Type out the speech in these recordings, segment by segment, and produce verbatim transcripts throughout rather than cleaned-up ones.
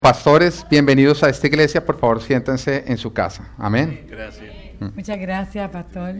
Pastores, bienvenidos a esta iglesia. Por favor, siéntense en su casa. Amén. Gracias. Muchas gracias, pastor.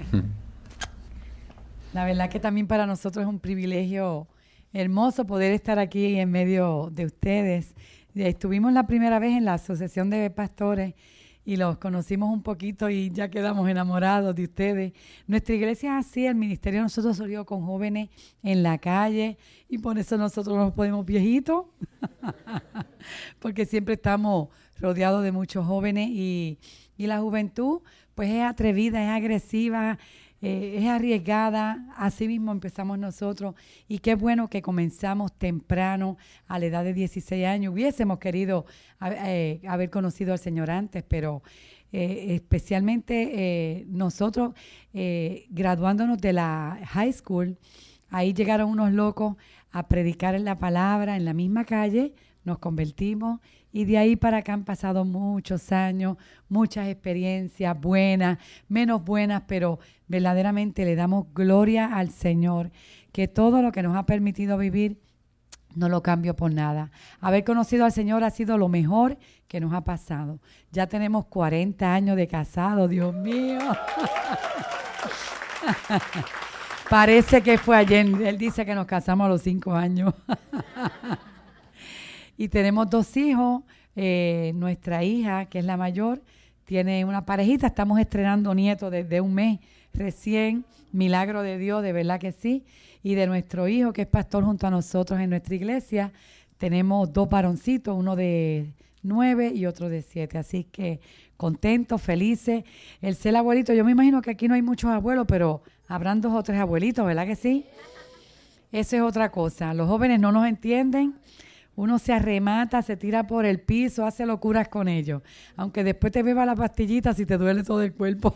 La verdad que también para nosotros es un privilegio hermoso poder estar aquí en medio de ustedes. Estuvimos la primera vez en la Asociación de Pastores y los conocimos un poquito y ya quedamos enamorados de ustedes. Nuestra iglesia es así, el ministerio de nosotros salió con jóvenes en la calle y por eso nosotros nos ponemos viejitos, porque siempre estamos rodeados de muchos jóvenes y, y la juventud pues es atrevida, es agresiva, eh, es arriesgada. Así mismo empezamos nosotros y qué bueno que comenzamos temprano a la edad de dieciséis años. Hubiésemos querido eh, haber conocido al Señor antes, pero eh, especialmente eh, nosotros eh, graduándonos de la high school, ahí llegaron unos locos a predicar en la palabra en la misma calle, nos convertimos y de ahí para acá han pasado muchos años, muchas experiencias buenas, menos buenas, pero verdaderamente le damos gloria al Señor, que todo lo que nos ha permitido vivir no lo cambio por nada. Haber conocido al Señor ha sido lo mejor que nos ha pasado. Ya tenemos cuarenta años de casado, Dios mío. Parece que fue ayer. Él dice que nos casamos a los cinco años. Y tenemos dos hijos. Eh, nuestra hija, que es la mayor, tiene una parejita. Estamos estrenando nietos desde un mes recién. Milagro de Dios, de verdad que sí. Y de nuestro hijo, que es pastor junto a nosotros en nuestra iglesia, tenemos dos varoncitos, uno de nueve y otro de siete. Así que contentos, felices. El ser abuelito, yo me imagino que aquí no hay muchos abuelos, pero habrán dos o tres abuelitos, ¿verdad que sí? Eso es otra cosa. Los jóvenes no nos entienden. Uno se arremata, se tira por el piso, hace locuras con ellos. Aunque después te beba la pastillita si te duele todo el cuerpo.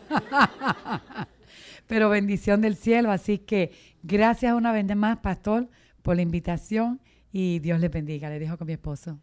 Pero bendición del cielo. Así que gracias una vez más, pastor, por la invitación y Dios les bendiga. Le dejo con mi esposo.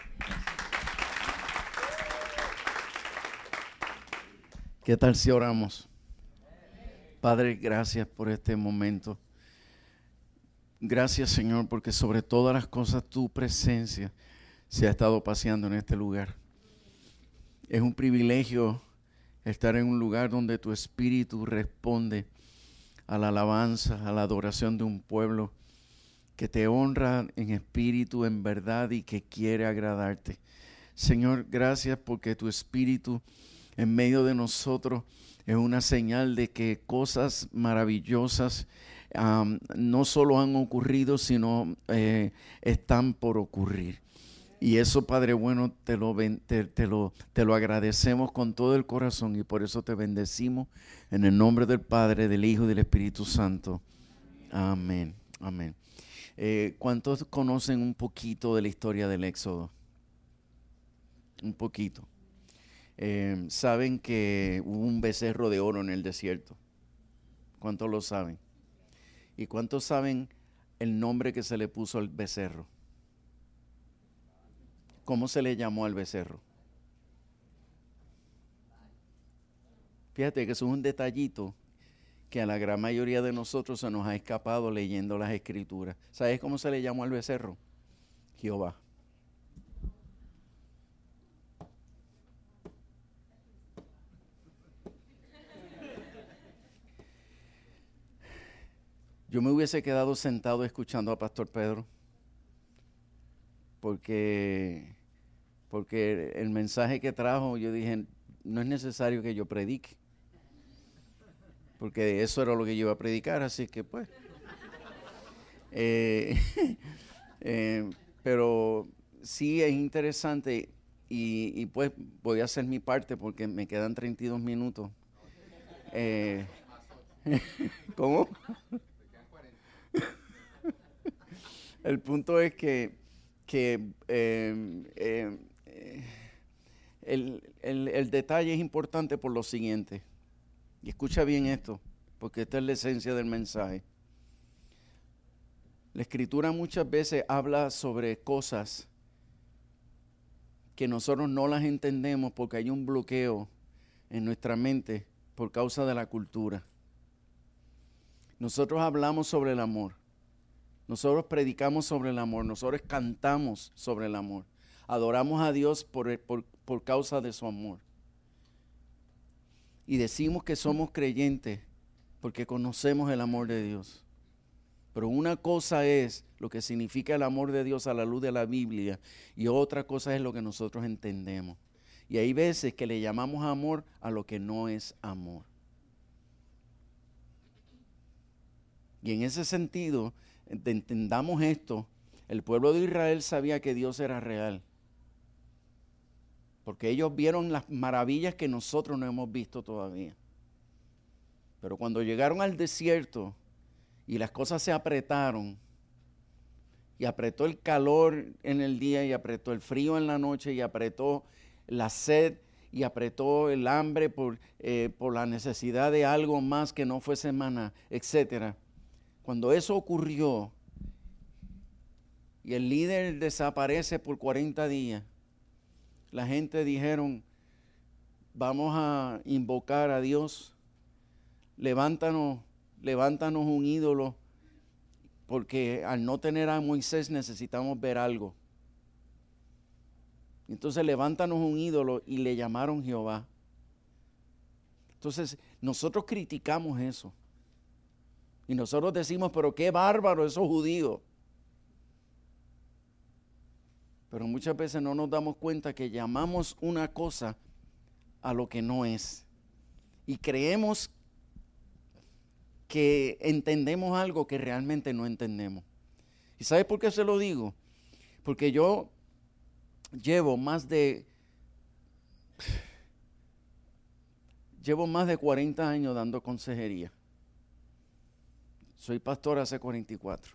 ¿Qué tal si oramos? Padre, gracias por este momento. Gracias, Señor, porque sobre todas las cosas tu presencia se ha estado paseando en este lugar. Es un privilegio estar en un lugar donde tu espíritu responde a la alabanza, a la adoración de un pueblo que te honra en espíritu, en verdad y que quiere agradarte. Señor, gracias porque tu espíritu en medio de nosotros es una señal de que cosas maravillosas Um, no solo han ocurrido, sino eh, están por ocurrir. Y eso, Padre bueno, te lo, te, te, lo, te lo agradecemos con todo el corazón y por eso te bendecimos en el nombre del Padre, del Hijo y del Espíritu Santo. Amén. Amén. Eh, ¿Cuántos conocen un poquito de la historia del Éxodo? Un poquito. Eh, ¿Saben que hubo un becerro de oro en el desierto? ¿Cuántos lo saben? ¿Y cuántos saben el nombre que se le puso al becerro? ¿Cómo se le llamó al becerro? Fíjate que eso es un detallito que a la gran mayoría de nosotros se nos ha escapado leyendo las escrituras. ¿Sabes cómo se le llamó al becerro? Jehová. Yo me hubiese quedado sentado escuchando a Pastor Pedro porque, porque el mensaje que trajo, yo dije, no es necesario que yo predique, porque eso era lo que yo iba a predicar, así que pues. Eh, eh, pero sí es interesante y, y pues voy a hacer mi parte porque me quedan treinta y dos minutos. Eh, ¿Cómo? El punto es que, que eh, eh, el, el, el detalle es importante por lo siguiente. Y escucha bien esto, porque esta es la esencia del mensaje. La Escritura muchas veces habla sobre cosas que nosotros no las entendemos porque hay un bloqueo en nuestra mente por causa de la cultura. Nosotros hablamos sobre el amor. Nosotros predicamos sobre el amor, nosotros cantamos sobre el amor. Adoramos a Dios por, por, por causa de su amor. Y decimos que somos creyentes porque conocemos el amor de Dios. Pero una cosa es lo que significa el amor de Dios a la luz de la Biblia y otra cosa es lo que nosotros entendemos. Y hay veces que le llamamos amor a lo que no es amor. Y en ese sentido, entendamos esto, el pueblo de Israel sabía que Dios era real. Porque ellos vieron las maravillas que nosotros no hemos visto todavía. Pero cuando llegaron al desierto y las cosas se apretaron, y apretó el calor en el día, y apretó el frío en la noche, y apretó la sed, y apretó el hambre por, eh, por la necesidad de algo más que no fuese maná, etcétera. Cuando eso ocurrió, y el líder desaparece por cuarenta días, la gente dijeron, vamos a invocar a Dios, levántanos, levántanos un ídolo, porque al no tener a Moisés necesitamos ver algo. Entonces levántanos un ídolo y le llamaron Jehová. Entonces nosotros criticamos eso. Y nosotros decimos, pero qué bárbaro esos judíos. Pero muchas veces no nos damos cuenta que llamamos una cosa a lo que no es. Y creemos que entendemos algo que realmente no entendemos. ¿Y sabes por qué se lo digo? Porque yo llevo más de llevo más de cuarenta años dando consejería. Soy pastor hace cuarenta y cuatro.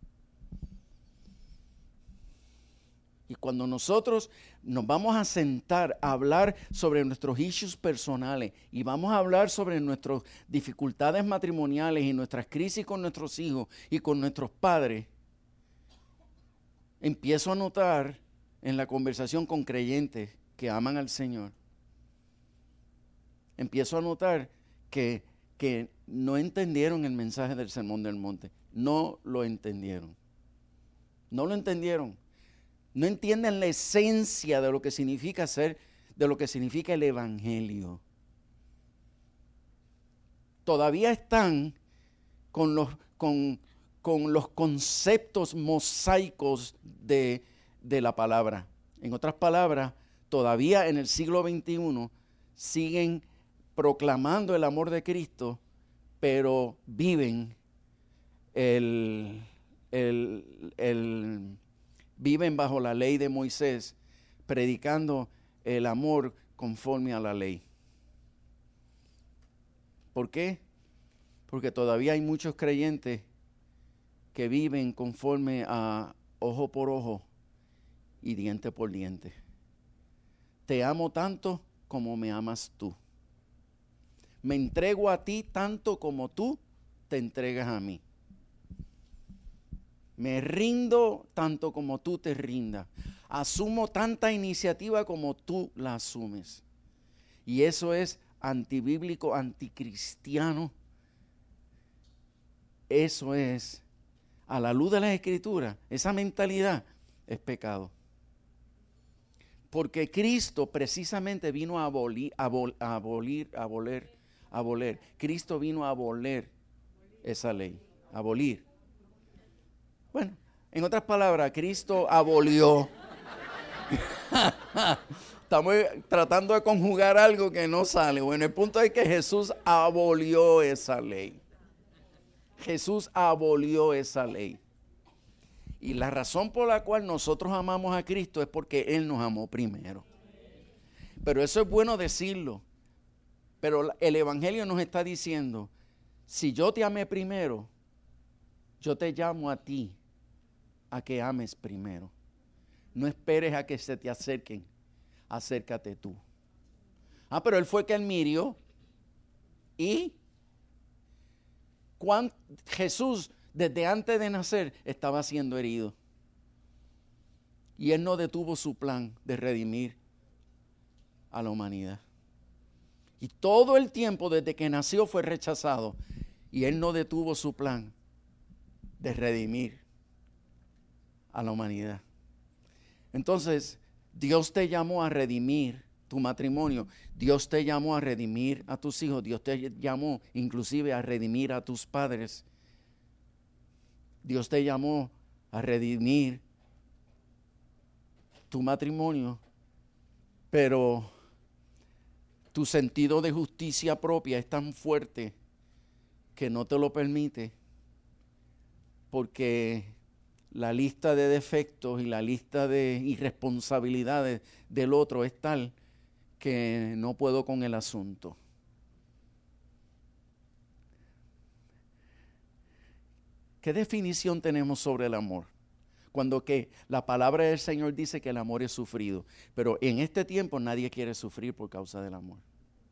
Y cuando nosotros nos vamos a sentar a hablar sobre nuestros issues personales y vamos a hablar sobre nuestras dificultades matrimoniales y nuestras crisis con nuestros hijos y con nuestros padres, empiezo a notar en la conversación con creyentes que aman al Señor, empiezo a notar que, que no entendieron el mensaje del Sermón del Monte. No lo entendieron. No lo entendieron. No entienden la esencia de lo que significa ser, de lo que significa el Evangelio. Todavía están con los, con, con los conceptos mosaicos de, de la palabra. En otras palabras, todavía en el siglo veintiuno siguen proclamando el amor de Cristo, pero viven el, el, el viven bajo la ley de Moisés, predicando el amor conforme a la ley. ¿Por qué? Porque todavía hay muchos creyentes que viven conforme a ojo por ojo y diente por diente. Te amo tanto como me amas tú. Me entrego a ti tanto como tú te entregas a mí. Me rindo tanto como tú te rindas. Asumo tanta iniciativa como tú la asumes. Y eso es antibíblico, anticristiano. Eso es, a la luz de las Escrituras, esa mentalidad es pecado. Porque Cristo precisamente vino a abolir, abol, a abolir, a aboler, a aboler. Cristo vino a aboler esa ley, abolir. Bueno, en otras palabras, Cristo abolió. Estamos tratando de conjugar algo que no sale. Bueno, el punto es que Jesús abolió esa ley. Jesús abolió esa ley. Y la razón por la cual nosotros amamos a Cristo es porque Él nos amó primero. Pero eso es bueno decirlo. Pero el Evangelio nos está diciendo, si yo te amé primero, yo te llamo a ti a que ames primero. No esperes a que se te acerquen. Acércate tú. Ah, pero Él fue que Él mirió. Y cuando Jesús, desde antes de nacer, estaba siendo herido. Y Él no detuvo su plan de redimir a la humanidad. Y todo el tiempo desde que nació fue rechazado. Y Él no detuvo su plan de redimir a la humanidad. Entonces, Dios te llamó a redimir tu matrimonio. Dios te llamó a redimir a tus hijos. Dios te llamó inclusive a redimir a tus padres. Dios te llamó a redimir tu matrimonio, pero tu sentido de justicia propia es tan fuerte que no te lo permite, porque la lista de defectos y la lista de irresponsabilidades del otro es tal que no puedo con el asunto. ¿Qué definición tenemos sobre el amor? Cuando que la palabra del Señor dice que el amor es sufrido, pero en este tiempo nadie quiere sufrir por causa del amor.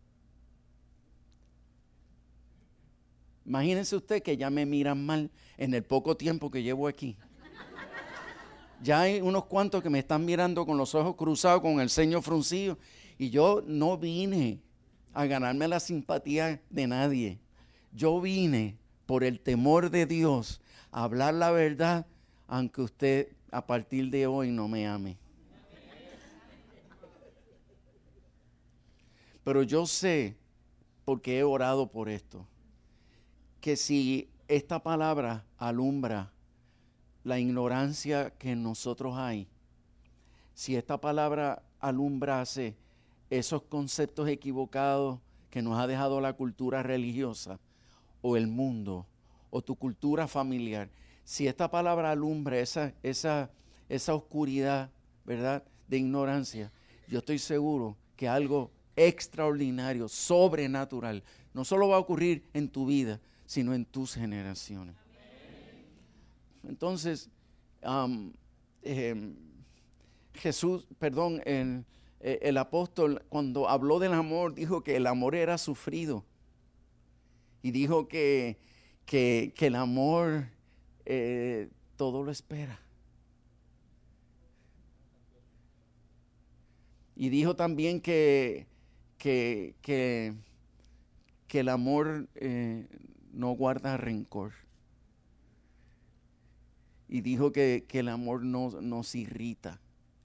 Imagínense usted que ya me miran mal en el poco tiempo que llevo aquí. Ya hay unos cuantos que me están mirando con los ojos cruzados, con el ceño fruncido, y yo no vine a ganarme la simpatía de nadie. Yo vine por el temor de Dios a hablar la verdad, aunque usted a partir de hoy no me ame. Pero yo sé, porque he orado por esto, que si esta palabra alumbra la ignorancia que en nosotros hay, si esta palabra alumbrase esos conceptos equivocados que nos ha dejado la cultura religiosa o el mundo o tu cultura familiar, si esta palabra alumbra esa, esa, esa oscuridad, ¿verdad?, de ignorancia, yo estoy seguro que algo extraordinario, sobrenatural, no solo va a ocurrir en tu vida, sino en tus generaciones. Entonces, um, eh, Jesús, perdón, el, el apóstol cuando habló del amor dijo que el amor era sufrido y dijo que, que, que el amor eh, todo lo espera. Y dijo también que, que, que, que el amor eh, no guarda rencor. Y dijo que, que el amor no nos irrita.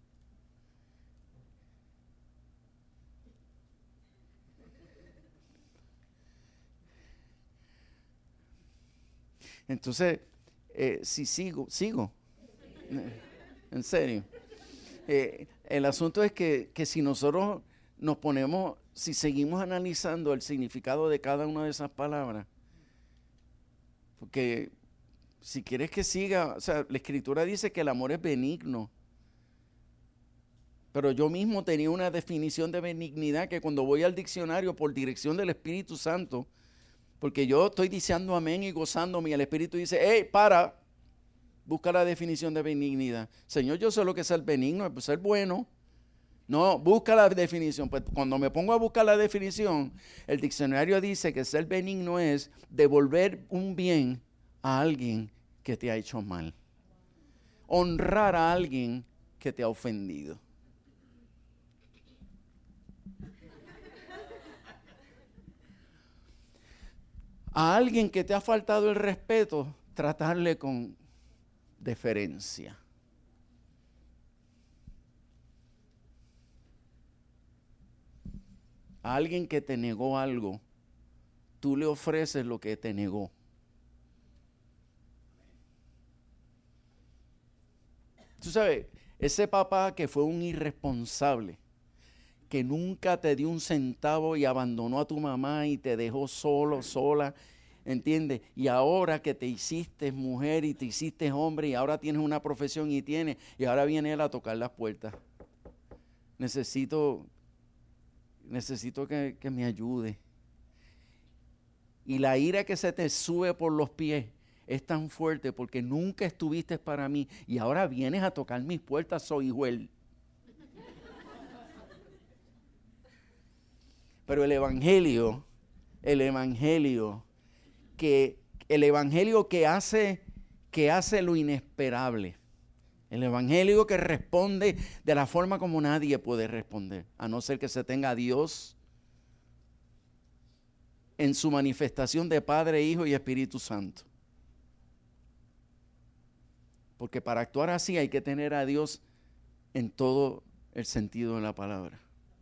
Entonces, eh, si sigo, sigo. En serio. Eh, el asunto es que, que si nosotros nos ponemos, si seguimos analizando el significado de cada una de esas palabras, porque si quieres que siga, o sea, la Escritura dice que el amor es benigno. Pero yo mismo tenía una definición de benignidad que cuando voy al diccionario por dirección del Espíritu Santo, porque yo estoy diciendo amén y gozándome y el Espíritu dice, hey, para, busca la definición de benignidad. Señor, yo sé lo que es ser benigno, es ser bueno. No, busca la definición. Pues cuando me pongo a buscar la definición, el diccionario dice que ser benigno es devolver un bien a alguien que te ha hecho mal. Honrar a alguien que te ha ofendido. A alguien que te ha faltado el respeto, tratarle con deferencia. A alguien que te negó algo, tú le ofreces lo que te negó. Tú sabes, ese papá que fue un irresponsable, que nunca te dio un centavo y abandonó a tu mamá y te dejó solo, sola, ¿entiendes? Y ahora que te hiciste mujer y te hiciste hombre y ahora tienes una profesión y tienes, y ahora viene él a tocar las puertas. Necesito, necesito que, que me ayude. Y la ira que se te sube por los pies es tan fuerte porque nunca estuviste para mí y ahora vienes a tocar mis puertas, soy igual. Pero el evangelio, el evangelio que el evangelio que hace que hace lo inesperable. El evangelio que responde de la forma como nadie puede responder, a no ser que se tenga a Dios en su manifestación de Padre, Hijo y Espíritu Santo. Porque para actuar así hay que tener a Dios en todo el sentido de la palabra.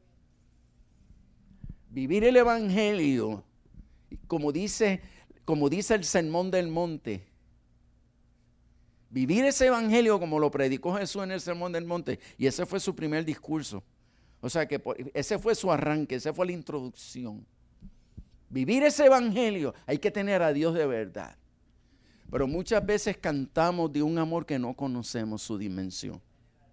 Vivir el evangelio, como dice, como dice el Sermón del Monte. Vivir ese evangelio como lo predicó Jesús en el Sermón del Monte. Y ese fue su primer discurso. O sea que ese fue su arranque, esa fue la introducción. Vivir ese evangelio, hay que tener a Dios de verdad. Pero muchas veces cantamos de un amor que no conocemos su dimensión.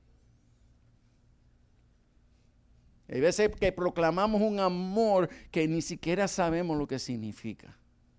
Hay veces que proclamamos un amor que ni siquiera sabemos lo que significa.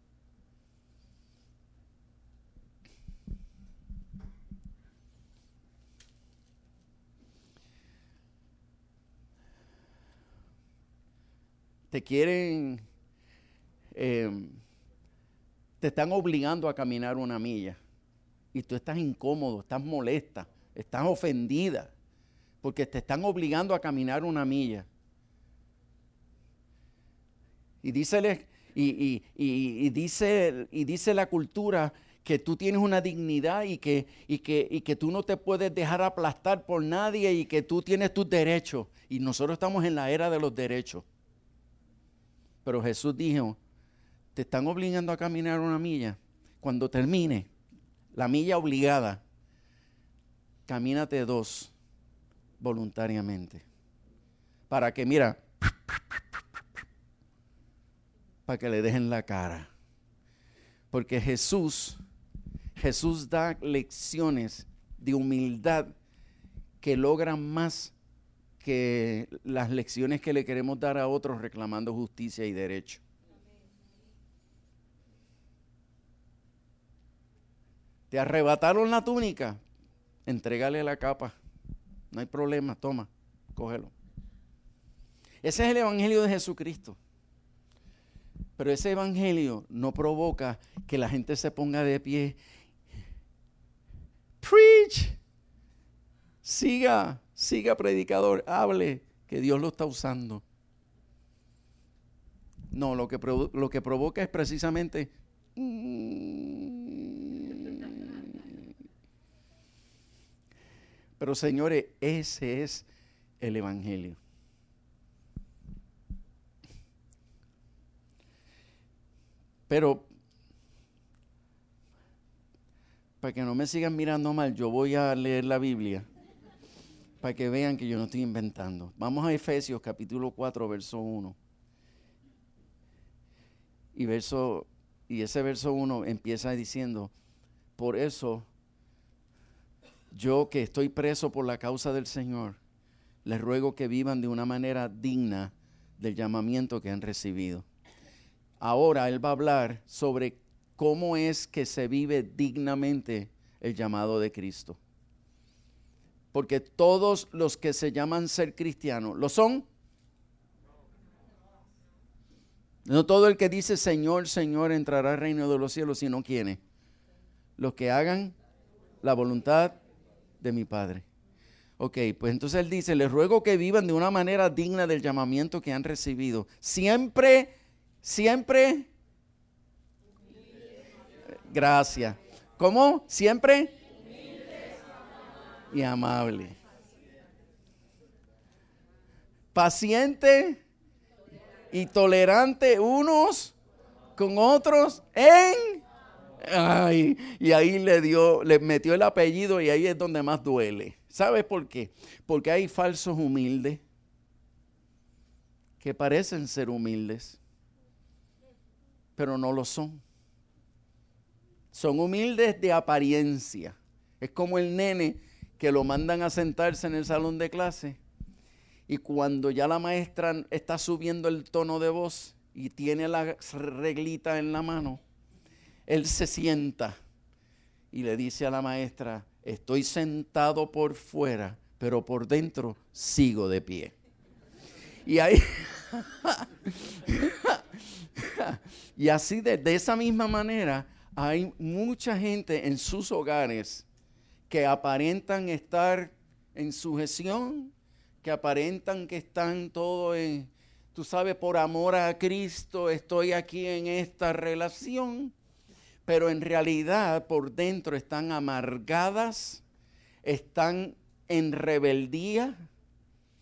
Te quieren, eh, te están obligando a caminar una milla y tú estás incómodo, estás molesta, estás ofendida porque te están obligando a caminar una milla. Y dícele, y, y, y, y dice, y dice la cultura que tú tienes una dignidad y que, y, que, y que tú no te puedes dejar aplastar por nadie y que tú tienes tus derechos. Y nosotros estamos en la era de los derechos. Pero Jesús dijo, te están obligando a caminar una milla. Cuando termine la milla obligada, camínate dos voluntariamente. Para que, mira, para que le dejen la cara. Porque Jesús, Jesús da lecciones de humildad que logran más que las lecciones que le queremos dar a otros reclamando justicia y derecho. Te arrebataron la túnica, entrégale la capa. No hay problema, toma, cógelo. Ese es el evangelio de Jesucristo. Pero ese evangelio no provoca que la gente se ponga de pie. Preach. Siga, siga predicador, hable, que Dios lo está usando. No, lo que, provo- lo que provoca es precisamente... Pero señores, ese es el evangelio. Pero, para que no me sigan mirando mal, yo voy a leer la Biblia, para que vean que yo no estoy inventando. Vamos a Efesios capítulo cuatro, verso uno. Y, verso, y ese verso uno empieza diciendo, por eso, yo que estoy preso por la causa del Señor, les ruego que vivan de una manera digna del llamamiento que han recibido. Ahora él va a hablar sobre cómo es que se vive dignamente el llamado de Cristo. Porque todos los que se llaman ser cristianos, ¿lo son? No todo el que dice Señor, Señor entrará al reino de los cielos, sino ¿quiénes? Los que hagan la voluntad de mi Padre. Ok, pues entonces él dice, les ruego que vivan de una manera digna del llamamiento que han recibido. Siempre... Siempre. Gracias. ¿Cómo? Siempre. Y amable. Paciente y tolerante unos con otros en... Ay, y ahí le dio, le metió el apellido y ahí es donde más duele. ¿Sabes por qué? Porque hay falsos humildes que parecen ser humildes, pero no lo son. Son humildes de apariencia. Es como el nene que lo mandan a sentarse en el salón de clase y cuando ya la maestra está subiendo el tono de voz y tiene la reglita en la mano, él se sienta y le dice a la maestra, estoy sentado por fuera, pero por dentro sigo de pie. Y ahí... Y así de, de esa misma manera hay mucha gente en sus hogares que aparentan estar en sujeción, que aparentan que están todo en, tú sabes, por amor a Cristo estoy aquí en esta relación, pero en realidad por dentro están amargadas, están en rebeldía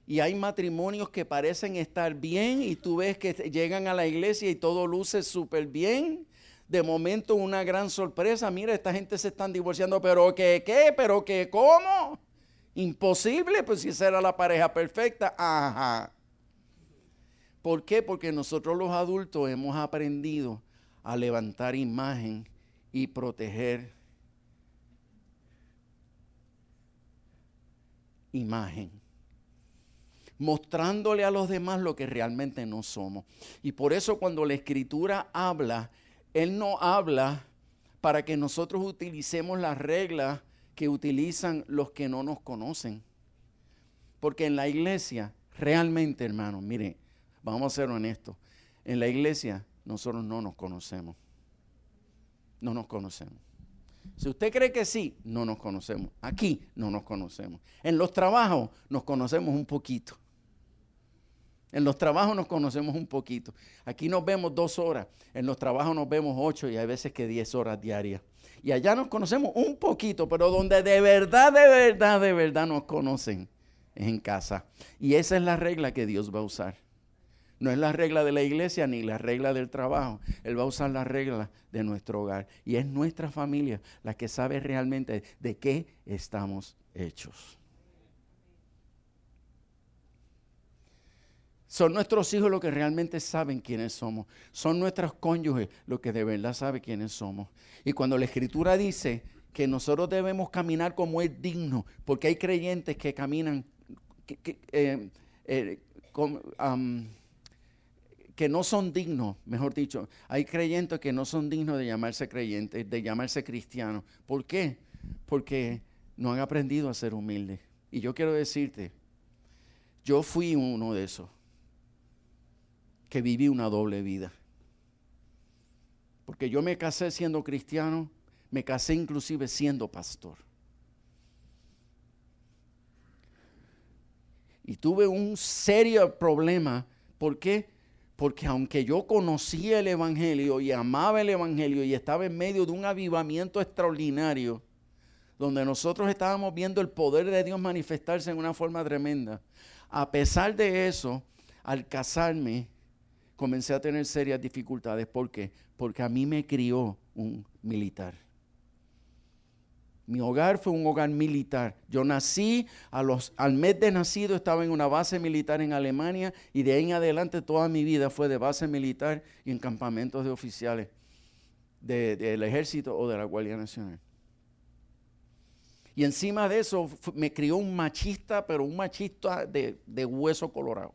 Y hay matrimonios que parecen estar bien y tú ves que llegan a la iglesia y todo luce súper bien. De momento una gran sorpresa, mira, esta gente se están divorciando, pero ¿qué, qué? ¿Pero qué? ¿Cómo? Imposible, pues si esa era la pareja perfecta. Ajá. ¿Por qué? Porque nosotros los adultos hemos aprendido a levantar imagen y proteger imagen, mostrándole a los demás lo que realmente no somos. Y por eso cuando la Escritura habla, Él no habla para que nosotros utilicemos las reglas que utilizan los que no nos conocen. Porque en la iglesia, realmente, hermanos, miren, vamos a ser honestos, en la iglesia nosotros no nos conocemos. No nos conocemos. Si usted cree que sí, no nos conocemos. Aquí no nos conocemos. En los trabajos nos conocemos un poquito. En los trabajos nos conocemos un poquito. Aquí nos vemos dos horas. En los trabajos nos vemos ocho y hay veces que diez horas diarias. Y allá nos conocemos un poquito, pero donde de verdad, de verdad, de verdad nos conocen es en casa. Y esa es la regla que Dios va a usar. No es la regla de la iglesia ni la regla del trabajo. Él va a usar la regla de nuestro hogar. Y es nuestra familia la que sabe realmente de qué estamos hechos. Son nuestros hijos los que realmente saben quiénes somos. Son nuestros cónyuges los que de verdad saben quiénes somos. Y cuando la Escritura dice que nosotros debemos caminar como es digno, porque hay creyentes que caminan que, que, eh, eh, con, um, que no son dignos, mejor dicho, hay creyentes que no son dignos de llamarse creyentes, de llamarse cristianos. ¿Por qué? Porque no han aprendido a ser humildes. Y yo quiero decirte, yo fui uno de esos que viví una doble vida. Porque yo me casé siendo cristiano, me casé inclusive siendo pastor. Y tuve un serio problema. ¿Por qué? Porque aunque yo conocía el Evangelio y amaba el Evangelio y estaba en medio de un avivamiento extraordinario, donde nosotros estábamos viendo el poder de Dios manifestarse en una forma tremenda, a pesar de eso, al casarme, comencé a tener serias dificultades. ¿Por qué? Porque a mí me crió un militar. Mi hogar fue un hogar militar. Yo nací, a los, al mes de nacido estaba en una base militar en Alemania y de ahí en adelante toda mi vida fue de base militar y en campamentos de oficiales de, del ejército o de la Guardia Nacional. Y encima de eso me crió un machista, pero un machista de, de hueso colorado.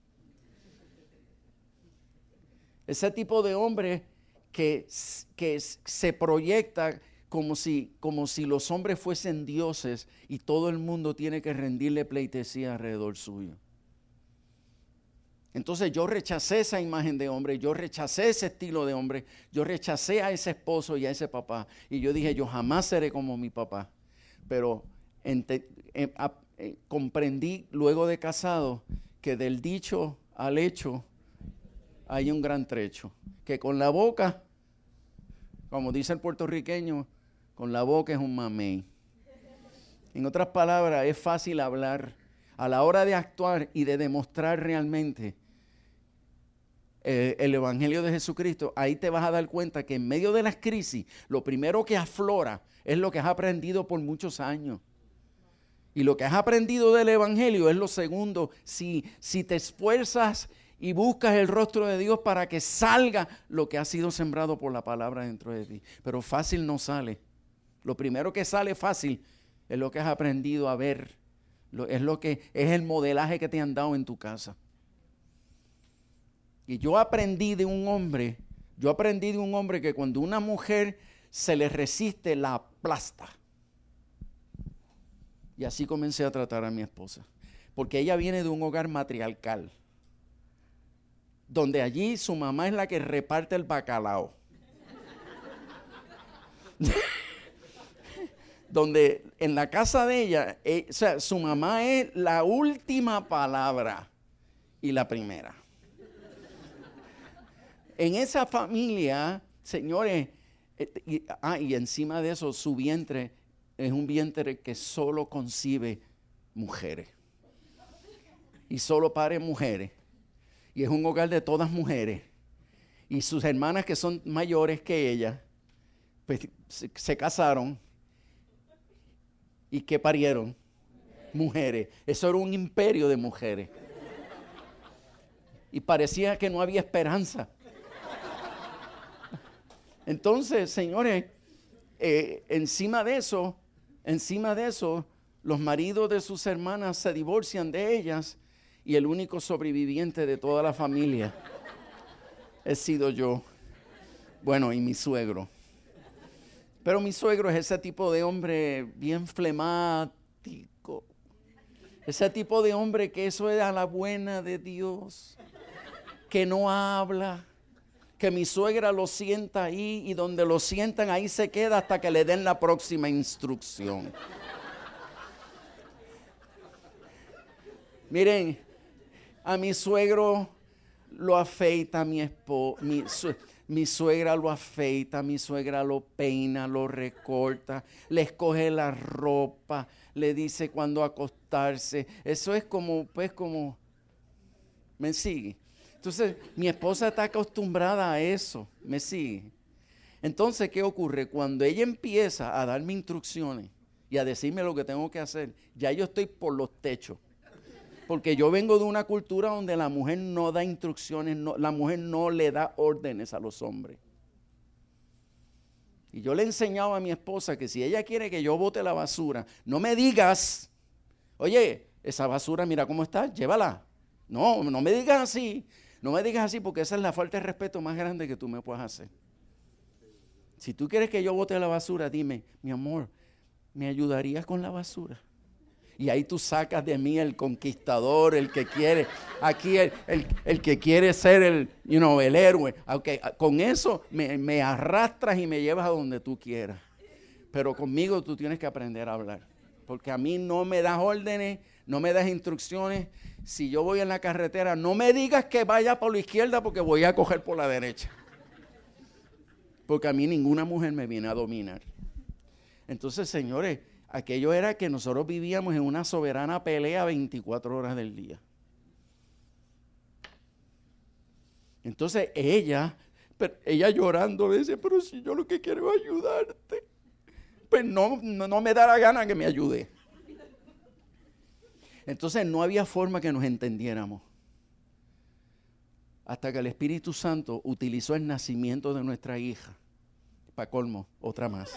Ese tipo de hombre que, que se proyecta como si, como si los hombres fuesen dioses y todo el mundo tiene que rendirle pleitesía alrededor suyo. Entonces yo rechacé esa imagen de hombre, yo rechacé ese estilo de hombre, yo rechacé a ese esposo y a ese papá. Y yo dije, yo jamás seré como mi papá. Pero ente, eh, eh, comprendí luego de casado que del dicho al hecho hay un gran trecho. Que con la boca, como dice el puertorriqueño, con la boca es un mamey. En otras palabras, es fácil hablar. A la hora de actuar y de demostrar realmente eh, el Evangelio de Jesucristo, ahí te vas a dar cuenta que en medio de las crisis, lo primero que aflora es lo que has aprendido por muchos años. Y lo que has aprendido del Evangelio es lo segundo. Si, si te esfuerzas y buscas el rostro de Dios para que salga lo que ha sido sembrado por la palabra dentro de ti. Pero fácil no sale. Lo primero que sale fácil es lo que has aprendido a ver. Lo, es lo que es el modelaje que te han dado en tu casa. Y yo aprendí de un hombre, yo aprendí de un hombre que cuando una mujer se le resiste, la aplasta. Y así comencé a tratar a mi esposa. Porque ella viene de un hogar matriarcal, donde allí su mamá es la que reparte el bacalao. Donde en la casa de ella, eh, o sea, su mamá es la última palabra y la primera. En esa familia, señores, eh, y, ah, y encima de eso, su vientre es un vientre que solo concibe mujeres. y solo pare mujeres. Y es un hogar de todas mujeres. Y sus hermanas que son mayores que ella, pues se, se casaron. ¿Y qué parieron? Mujeres. Eso era un imperio de mujeres. Y parecía que no había esperanza. Entonces, señores, eh, encima de eso, encima de eso, los maridos de sus hermanas se divorcian de ellas y el único sobreviviente de toda la familia he sido yo. Bueno, y mi suegro. Pero mi suegro es ese tipo de hombre bien flemático. Ese tipo de hombre que eso es a la buena de Dios. Que no habla. Que mi suegra lo sienta ahí y donde lo sientan ahí se queda hasta que le den la próxima instrucción. Miren, a mi suegro lo afeita mi esposa, mi, su, mi suegra lo afeita, mi suegra lo peina, lo recorta, le escoge la ropa, le dice cuándo acostarse. Eso es como, pues como, ¿me sigue? Entonces, mi esposa está acostumbrada a eso, ¿me sigue? Entonces, ¿qué ocurre? Cuando ella empieza a darme instrucciones y a decirme lo que tengo que hacer, ya yo estoy por los techos. Porque yo vengo de una cultura donde la mujer no da instrucciones, no, la mujer no le da órdenes a los hombres. Y yo le he enseñado a mi esposa que si ella quiere que yo bote la basura, no me digas, oye, esa basura mira cómo está, llévala. No, no me digas así. No me digas así porque esa es la falta de respeto más grande que tú me puedas hacer. Si tú quieres que yo bote la basura, dime, mi amor, ¿me ayudarías con la basura? Y ahí tú sacas de mí el conquistador, el que quiere, aquí el, el, el que quiere ser el, you know, el héroe. Okay, con eso me, me arrastras y me llevas a donde tú quieras. Pero conmigo tú tienes que aprender a hablar. Porque a mí no me das órdenes, no me das instrucciones. Si yo voy en la carretera, no me digas que vaya por la izquierda porque voy a coger por la derecha. Porque a mí ninguna mujer me viene a dominar. Entonces, señores, aquello era que nosotros vivíamos en una soberana pelea veinticuatro horas del día. Entonces ella, pero ella llorando me dice, pero si yo lo que quiero es ayudarte. Pues no, no, no me da la gana que me ayude. Entonces no había forma que nos entendiéramos. Hasta que el Espíritu Santo utilizó el nacimiento de nuestra hija. Para colmo, otra más.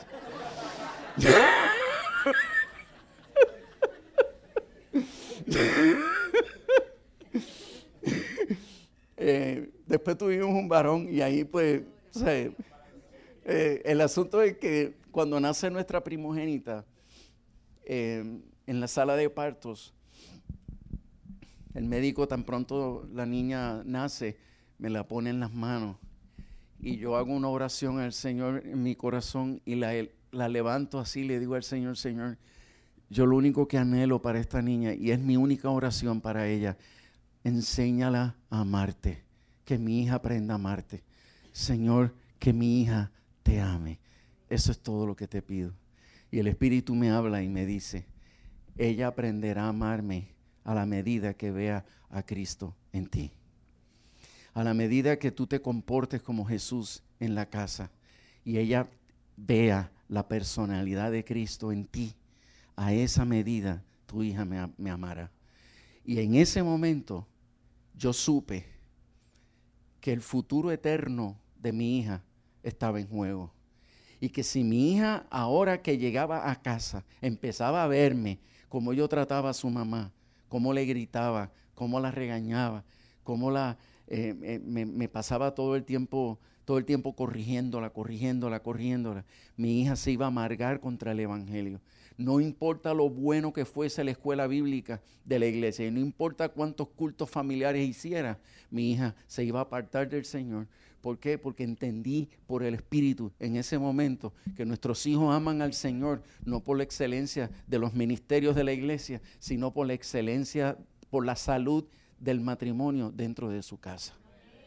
eh, después tuvimos un varón y ahí pues, o sea, eh, el asunto es que cuando nace nuestra primogénita, eh, en la sala de partos, el médico tan pronto la niña nace, me la pone en las manos y yo hago una oración al Señor en mi corazón y la, la levanto así, le digo al Señor, Señor, yo lo único que anhelo para esta niña y es mi única oración para ella, enséñala a amarte, que mi hija aprenda a amarte. Señor, que mi hija te ame. Eso es todo lo que te pido. Y el Espíritu me habla y me dice, ella aprenderá a amarme a la medida que vea a Cristo en ti. A la medida que tú te comportes como Jesús en la casa y ella vea la personalidad de Cristo en ti, a esa medida tu hija me, me amará. Y en ese momento yo supe que el futuro eterno de mi hija estaba en juego. Y que si mi hija ahora que llegaba a casa empezaba a verme como yo trataba a su mamá, cómo le gritaba, cómo la regañaba, cómo la, eh, eh, me, me pasaba todo el tiempo, todo el tiempo corrigiéndola, corrigiéndola, corrigiéndola. Mi hija se iba a amargar contra el Evangelio. No importa lo bueno que fuese la escuela bíblica de la iglesia, y no importa cuántos cultos familiares hiciera, mi hija se iba a apartar del Señor. ¿Por qué? Porque entendí por el Espíritu en ese momento que nuestros hijos aman al Señor, no por la excelencia de los ministerios de la iglesia, sino por la excelencia, por la salud del matrimonio dentro de su casa.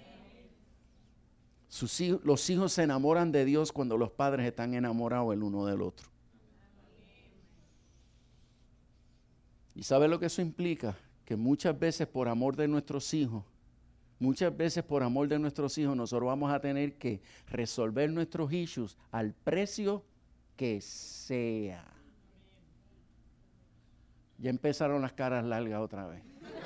Sus hijos, los hijos se enamoran de Dios cuando los padres están enamorados el uno del otro. ¿Y sabe lo que eso implica? que muchas veces por amor de nuestros hijos, muchas veces por amor de nuestros hijos, nosotros vamos a tener que resolver nuestros issues al precio que sea. Ya empezaron las caras largas otra vez.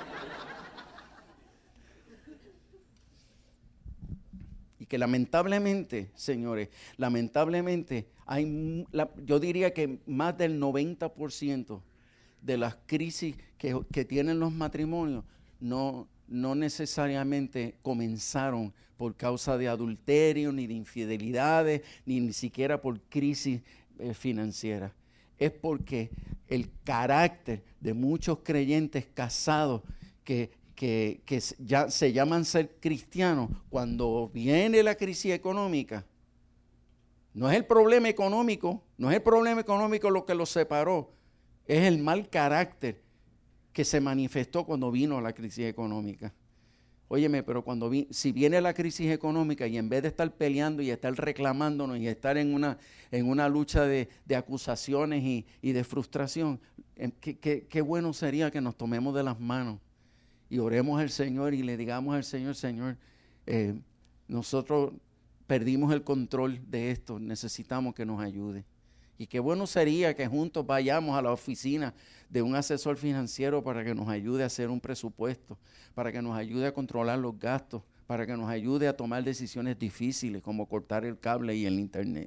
Y que lamentablemente, señores, lamentablemente, hay, yo diría que más del noventa por ciento de las crisis que, que tienen los matrimonios no, no necesariamente comenzaron por causa de adulterio, ni de infidelidades, ni ni siquiera por crisis eh, financieras. Es porque el carácter de muchos creyentes casados que, que, que ya se llaman ser cristianos, cuando viene la crisis económica, no es el problema económico, no es el problema económico lo que los separó, es el mal carácter que se manifestó cuando vino la crisis económica. Óyeme, pero cuando vi, si viene la crisis económica y en vez de estar peleando y estar reclamándonos y estar en una, en una lucha de, de acusaciones y, y de frustración, qué, qué, qué bueno sería que nos tomemos de las manos y oremos al Señor y le digamos al Señor, Señor, eh, nosotros perdimos el control de esto, necesitamos que nos ayude. Y qué bueno sería que juntos vayamos a la oficina de un asesor financiero para que nos ayude a hacer un presupuesto, para que nos ayude a controlar los gastos, para que nos ayude a tomar decisiones difíciles como cortar el cable y el internet.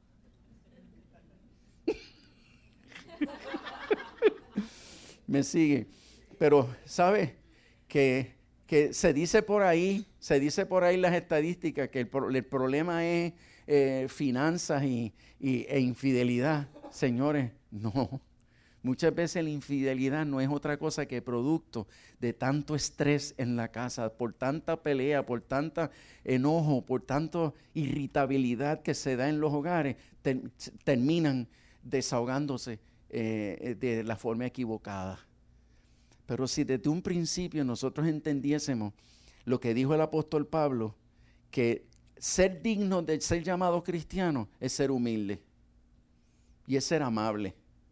Me sigue. Pero, ¿sabe? Que, que se dice por ahí, se dice por ahí las estadísticas que el, el problema es eh, finanzas y, y, e infidelidad. Señores, no. Muchas veces la infidelidad no es otra cosa que producto de tanto estrés en la casa, por tanta pelea, por tanta enojo, por tanta irritabilidad que se da en los hogares, ter, terminan desahogándose eh, de la forma equivocada. Pero si desde un principio nosotros entendiésemos lo que dijo el apóstol Pablo, que ser digno de ser llamado cristiano es ser humilde y es ser amable.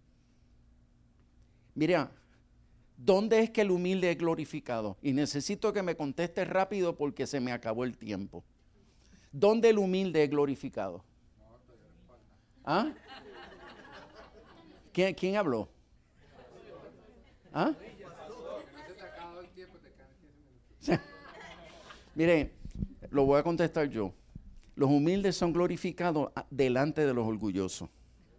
Mira, ¿dónde es que el humilde es glorificado? Y necesito que me conteste rápido porque se me acabó el tiempo. ¿Dónde el humilde es glorificado? ¿Ah? ¿Quién, quién habló? ¿Ah? Mire, lo voy a contestar yo. Los humildes son glorificados delante de los orgullosos.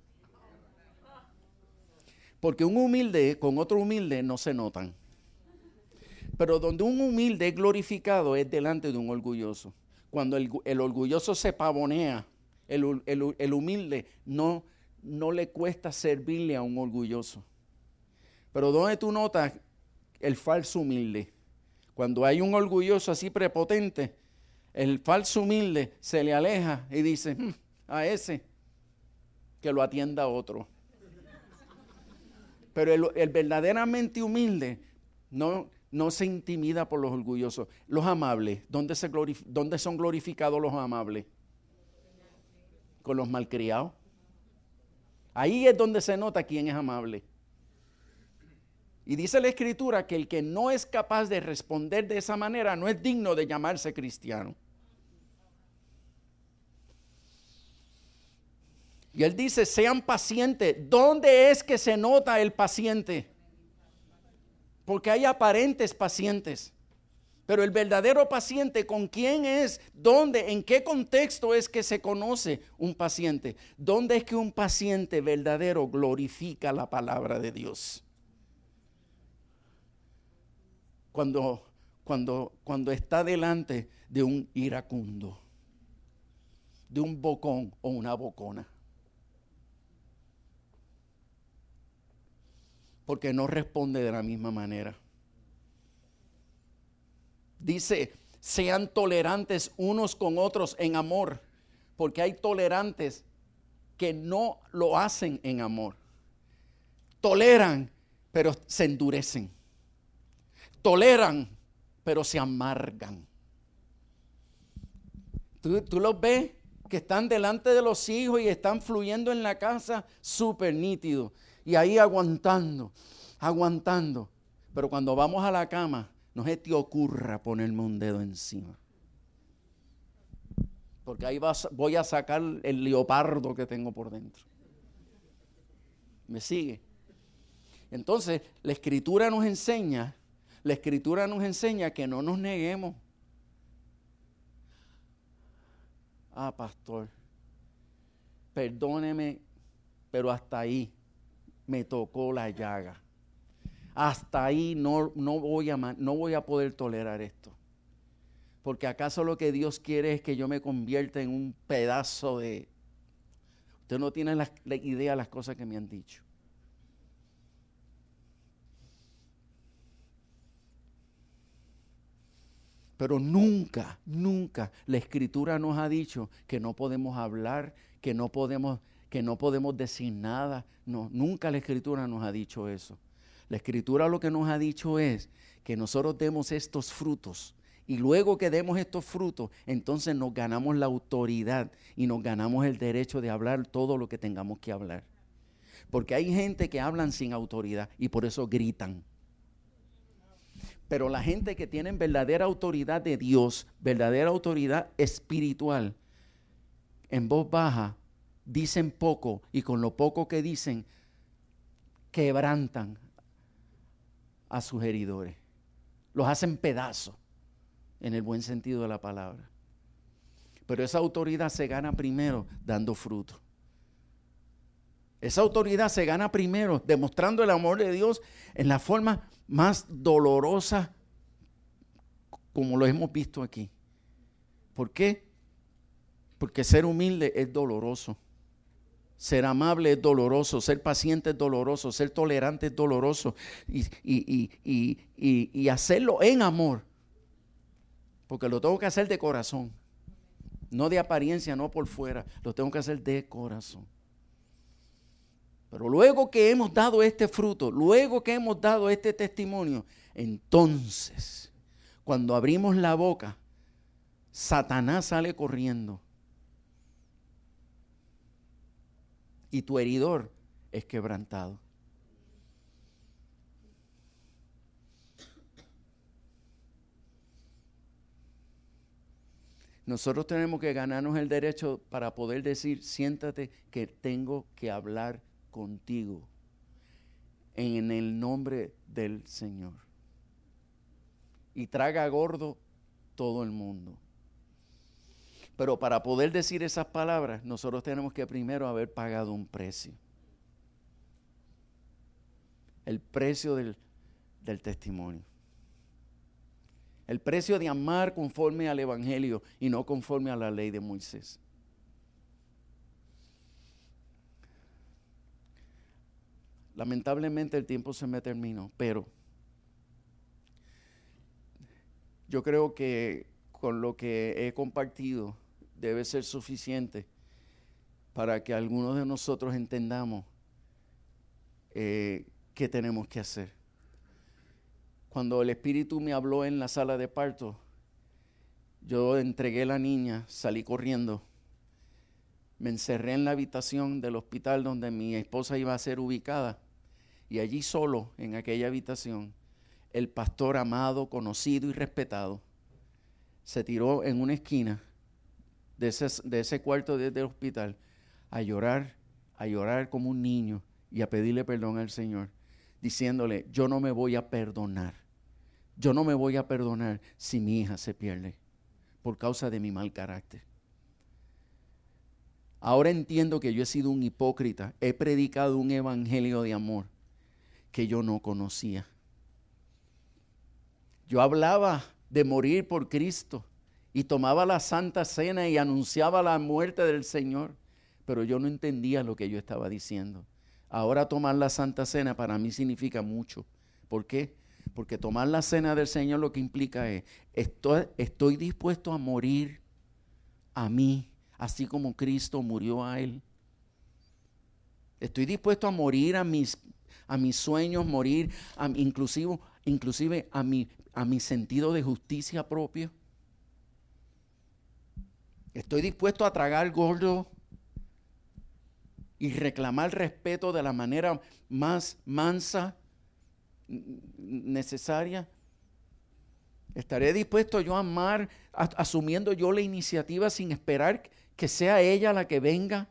Porque un humilde con otro humilde no se notan. Pero donde un humilde es glorificado es delante de un orgulloso. Cuando el, el orgulloso se pavonea, el, el, el humilde no, no le cuesta servirle a un orgulloso. Pero donde tú notas el falso humilde, cuando hay un orgulloso así prepotente, el falso humilde se le aleja y dice, hm, a ese que lo atienda a otro. Pero el, el verdaderamente humilde no, no se intimida por los orgullosos. Los amables, ¿dónde, se glorif- ¿dónde son glorificados los amables? Con los malcriados. Ahí es donde se nota quién es amable. Y dice la Escritura que el que no es capaz de responder de esa manera no es digno de llamarse cristiano. Y él dice, sean pacientes. ¿Dónde es que se nota el paciente? Porque hay aparentes pacientes. Pero el verdadero paciente, ¿con quién es? ¿Dónde? ¿En qué contexto es que se conoce un paciente? ¿Dónde es que un paciente verdadero glorifica la palabra de Dios? Cuando, cuando, cuando está delante de un iracundo, de un bocón o una bocona. Porque no responde de la misma manera. Dice, sean tolerantes unos con otros en amor, porque hay tolerantes que no lo hacen en amor. Toleran, pero se endurecen. Toleran, pero se amargan. ¿Tú, tú los ves que están delante de los hijos y están fluyendo en la casa súper nítido? Y ahí aguantando, aguantando. Pero cuando vamos a la cama, no se te ocurra ponerme un dedo encima. Porque ahí vas, voy a sacar el leopardo que tengo por dentro. ¿Me sigue? Entonces, la Escritura nos enseña, la Escritura nos enseña que no nos neguemos. Ah, pastor, perdóneme, pero hasta ahí me tocó la llaga. Hasta ahí no, no, voy a, no voy a poder tolerar esto. Porque acaso lo que Dios quiere es que yo me convierta en un pedazo de... Usted no tiene la, la idea de las cosas que me han dicho. Pero nunca, nunca la Escritura nos ha dicho que no podemos hablar, que no podemos, que no podemos decir nada. No, nunca la Escritura nos ha dicho eso. La Escritura lo que nos ha dicho es que nosotros demos estos frutos. Y luego que demos estos frutos, entonces nos ganamos la autoridad y nos ganamos el derecho de hablar todo lo que tengamos que hablar. Porque hay gente que hablan sin autoridad y por eso gritan. Pero la gente que tiene verdadera autoridad de Dios, verdadera autoridad espiritual, en voz baja, dicen poco y con lo poco que dicen, quebrantan a sus heridores. Los hacen pedazos. En el buen sentido de la palabra. Pero esa autoridad se gana primero dando fruto. Esa autoridad se gana primero demostrando el amor de Dios en la forma más dolorosa como lo hemos visto aquí. ¿Por qué? Porque ser humilde es doloroso. Ser amable es doloroso, ser paciente es doloroso, ser tolerante es doloroso y, y, y, y, y, y hacerlo en amor. Porque lo tengo que hacer de corazón, no de apariencia, no por fuera, lo tengo que hacer de corazón. Pero luego que hemos dado este fruto, luego que hemos dado este testimonio, entonces, cuando abrimos la boca, Satanás sale corriendo. Y tu heridor es quebrantado. Nosotros tenemos que ganarnos el derecho para poder decir, siéntate que tengo que hablar contigo en el nombre del Señor. Y traga gordo todo el mundo. Pero para poder decir esas palabras, nosotros tenemos que primero haber pagado un precio. El precio del, del testimonio. El precio de amar conforme al Evangelio y no conforme a la ley de Moisés. Lamentablemente el tiempo se me terminó, pero yo creo que con lo que he compartido debe ser suficiente para que algunos de nosotros entendamos eh, qué tenemos que hacer. Cuando el Espíritu me habló en la sala de parto, yo entregué a la niña, salí corriendo, me encerré en la habitación del hospital donde mi esposa iba a ser ubicada y allí solo, en aquella habitación, el pastor amado, conocido y respetado, se tiró en una esquina de ese, de ese cuarto del hospital a llorar, a llorar como un niño y a pedirle perdón al Señor, diciéndole, yo no me voy a perdonar. Yo no me voy a perdonar si mi hija se pierde por causa de mi mal carácter. Ahora entiendo que yo he sido un hipócrita. He predicado un evangelio de amor que yo no conocía. Yo hablaba de morir por Cristo y tomaba la Santa Cena y anunciaba la muerte del Señor, pero yo no entendía lo que yo estaba diciendo. Ahora tomar la Santa Cena para mí significa mucho. ¿Por qué? Porque tomar la cena del Señor lo que implica es, estoy, estoy dispuesto a morir a mí, así como Cristo murió a Él. Estoy dispuesto a morir a mis, a mis sueños, morir a, inclusive, inclusive a, mi, a mi sentido de justicia propio. Estoy dispuesto a tragar gordo y reclamar respeto de la manera más mansa necesaria? ¿Estaré dispuesto yo a amar a, asumiendo yo la iniciativa sin esperar que sea ella la que venga?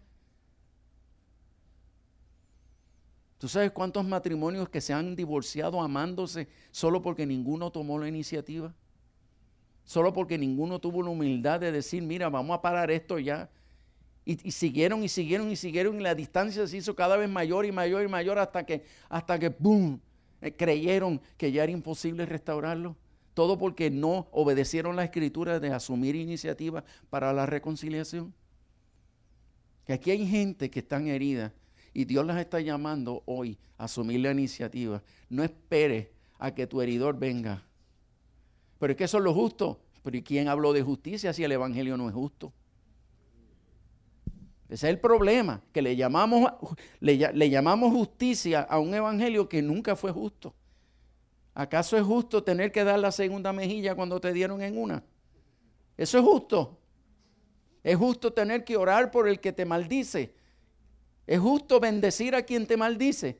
¿Tú sabes cuántos matrimonios que se han divorciado amándose solo porque ninguno tomó la iniciativa? Solo porque ninguno tuvo la humildad de decir, mira, vamos a parar esto ya. Y, y siguieron y siguieron y siguieron y la distancia se hizo cada vez mayor y mayor y mayor hasta que, hasta que ¡boom!, eh, creyeron que ya era imposible restaurarlo. Todo porque no obedecieron la escritura de asumir iniciativa para la reconciliación. Que aquí hay gente que están heridas y Dios las está llamando hoy a asumir la iniciativa. No esperes a que tu heridor venga. Pero es que eso es lo justo. Pero ¿y quién habló de justicia si el evangelio no es justo? Ese es el problema, que le llamamos, le, le llamamos justicia a un evangelio que nunca fue justo. ¿Acaso es justo tener que dar la segunda mejilla cuando te dieron en una? ¿Eso es justo? ¿Es justo tener que orar por el que te maldice? ¿Es justo bendecir a quien te maldice?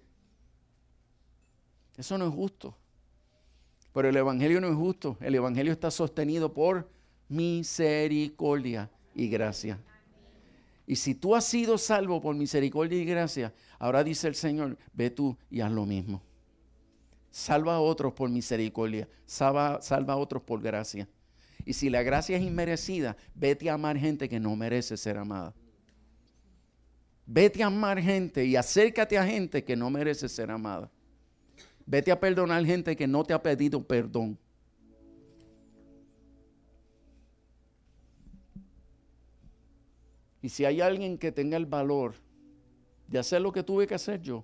Eso no es justo. Pero el evangelio no es justo. El evangelio está sostenido por misericordia y gracia. Y si tú has sido salvo por misericordia y gracia, ahora dice el Señor, ve tú y haz lo mismo. Salva a otros por misericordia, salva, salva a otros por gracia. Y si la gracia es inmerecida, vete a amar gente que no merece ser amada. Vete a amar gente y acércate a gente que no merece ser amada. Vete a perdonar gente que no te ha pedido perdón. Y si hay alguien que tenga el valor de hacer lo que tuve que hacer yo,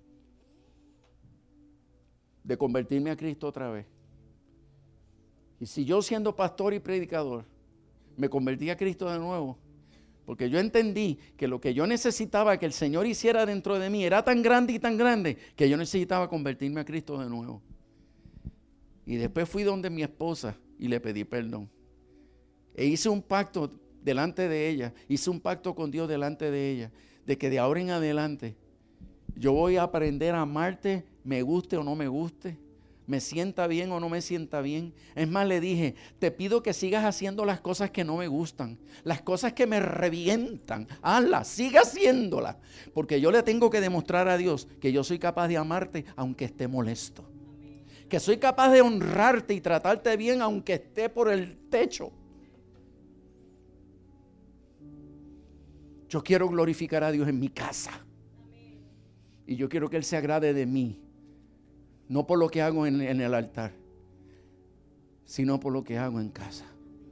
de convertirme a Cristo otra vez. Y si yo siendo pastor y predicador me convertí a Cristo de nuevo, porque yo entendí que lo que yo necesitaba que el Señor hiciera dentro de mí era tan grande y tan grande que yo necesitaba convertirme a Cristo de nuevo. Y después fui donde mi esposa y le pedí perdón. E hice un pacto delante de ella, hice un pacto con Dios delante de ella, de que de ahora en adelante yo voy a aprender a amarte, me guste o no me guste, me sienta bien o no me sienta bien. Es más, le dije, te pido que sigas haciendo las cosas que no me gustan, las cosas que me revientan, hazlas, siga haciéndolas, porque yo le tengo que demostrar a Dios que yo soy capaz de amarte aunque esté molesto, que soy capaz de honrarte y tratarte bien aunque esté por el techo. Yo quiero glorificar a Dios en mi casa. Y yo quiero que Él se agrade de mí. No por lo que hago en, en el altar, sino por lo que hago en casa.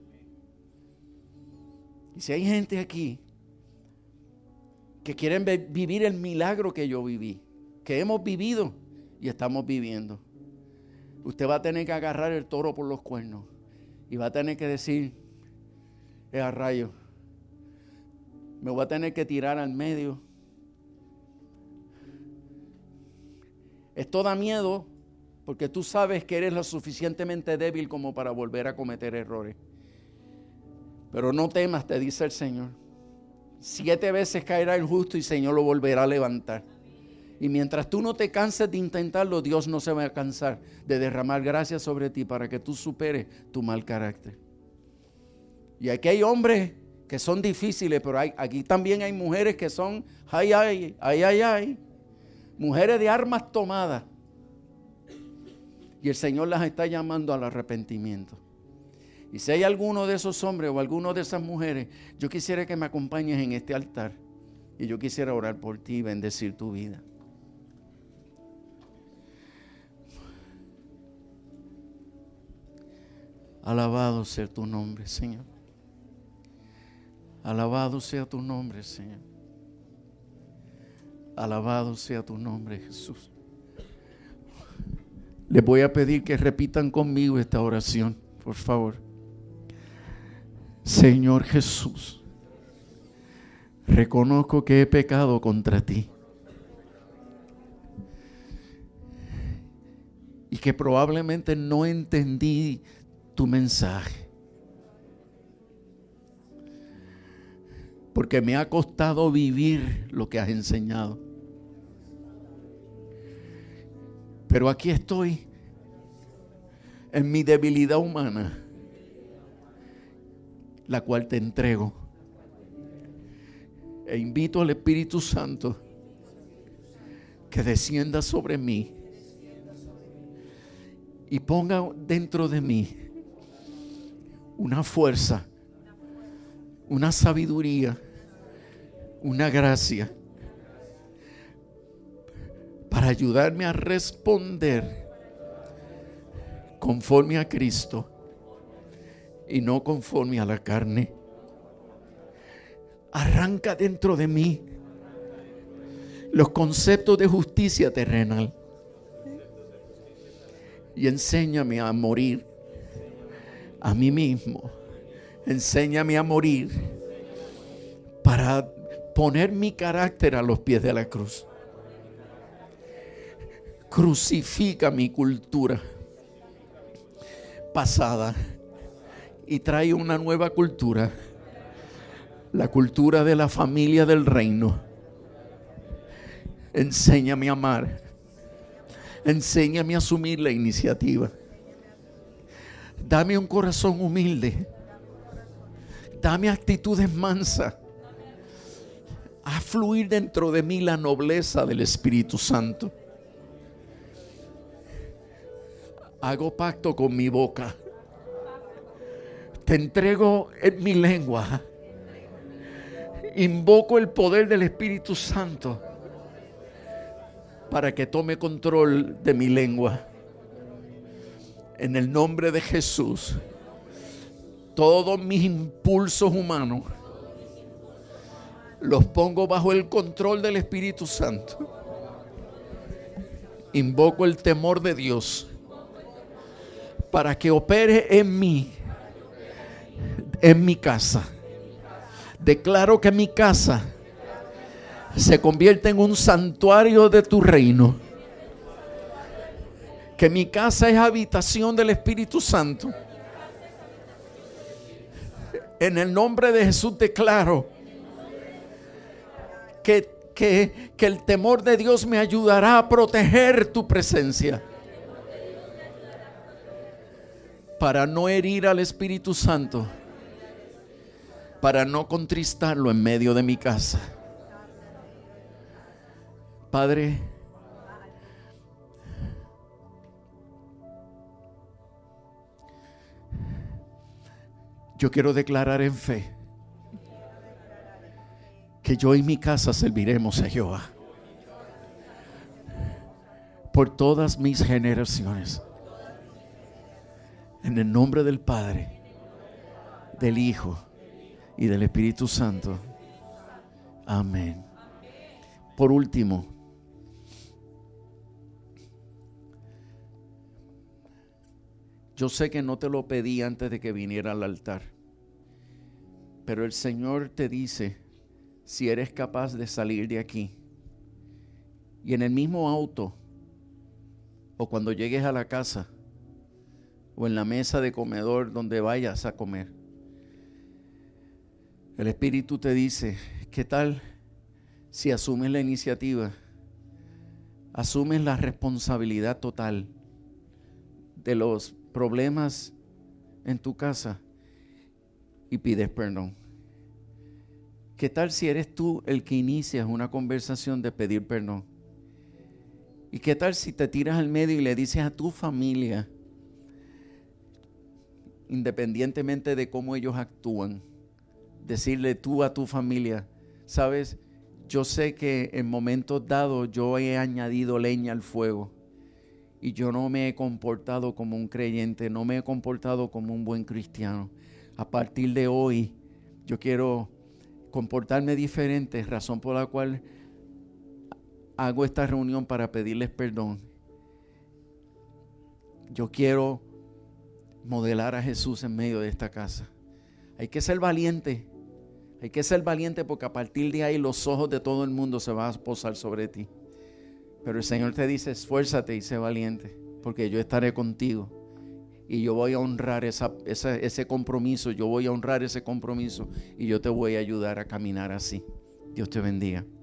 Y si hay gente aquí que quieren ver, vivir el milagro que yo viví, que hemos vivido y estamos viviendo, usted va a tener que agarrar el toro por los cuernos y va a tener que decir, es a rayo, me voy a tener que tirar al medio. Esto da miedo porque tú sabes que eres lo suficientemente débil como para volver a cometer errores. Pero no temas, te dice el Señor. Siete veces caerá el justo y el Señor lo volverá a levantar. Y mientras tú no te canses de intentarlo, Dios no se va a cansar de derramar gracia sobre ti para que tú superes tu mal carácter. Y aquí hay hombres que son difíciles, pero hay, aquí también hay mujeres que son, ay, ay, ay, ay, ay, mujeres de armas tomadas. Y el Señor las está llamando al arrepentimiento. Y si hay alguno de esos hombres o alguno de esas mujeres, yo quisiera que me acompañes en este altar. Y yo quisiera orar por ti y bendecir tu vida. Alabado sea tu nombre, Señor. Alabado sea tu nombre, Señor. Alabado sea tu nombre, Jesús. Les voy a pedir que repitan conmigo esta oración, por favor. Señor Jesús, reconozco que he pecado contra ti y que probablemente no entendí tu mensaje, porque me ha costado vivir lo que has enseñado. Pero aquí estoy, en mi debilidad humana, la cual te entrego. E invito al Espíritu Santo que descienda sobre mí y ponga dentro de mí una fuerza, una sabiduría, una gracia para ayudarme a responder conforme a Cristo y no conforme a la carne. Arranca dentro de mí los conceptos de justicia terrenal y enséñame a morir a mí mismo. Enséñame a morir para poner mi carácter a los pies de la cruz. Crucifica mi cultura pasada y trae una nueva cultura, la cultura de la familia del reino. Enséñame a amar, enséñame a asumir la iniciativa. Dame un corazón humilde, dame actitudes mansas, a fluir dentro de mí la nobleza del Espíritu Santo. Hago pacto con mi boca, te entrego en mi lengua, invoco el poder del Espíritu Santo para que tome control de mi lengua. En el nombre de Jesús, todos mis impulsos humanos los pongo bajo el control del Espíritu Santo. Invoco el temor de Dios para que opere en mí, en mi casa. Declaro que mi casa se convierte en un santuario de tu reino. Que mi casa es habitación del Espíritu Santo. En el nombre de Jesús declaro que, que, que el temor de Dios me ayudará a proteger tu presencia, para no herir al Espíritu Santo, para no contristarlo en medio de mi casa. Padre, yo quiero declarar en fe que yo y mi casa serviremos a Jehová por todas mis generaciones. En el nombre del Padre, del Hijo y del Espíritu Santo. Amén. Por último, yo sé que no te lo pedí antes de que viniera al altar, pero el Señor te dice, si eres capaz de salir de aquí y en el mismo auto o cuando llegues a la casa o en la mesa de comedor donde vayas a comer, el Espíritu te dice, ¿qué tal si asumes la iniciativa, asumes la responsabilidad total de los problemas en tu casa y pides perdón? ¿Qué tal si eres tú el que inicias una conversación de pedir perdón? ¿Y qué tal si te tiras al medio y le dices a tu familia, independientemente de cómo ellos actúan, decirle tú a tu familia, sabes, yo sé que en momentos dados yo he añadido leña al fuego y yo no me he comportado como un creyente, no me he comportado como un buen cristiano. A partir de hoy yo quiero comportarme diferente, razón por la cual hago esta reunión para pedirles perdón. Yo quiero modelar a Jesús en medio de esta casa. Hay que ser valiente, hay que ser valiente porque a partir de ahí los ojos de todo el mundo se van a posar sobre ti. Pero el Señor te dice, esfuérzate y sé valiente, porque yo estaré contigo y yo voy a honrar esa, esa, ese compromiso, yo voy a honrar ese compromiso y yo te voy a ayudar a caminar así. Dios te bendiga.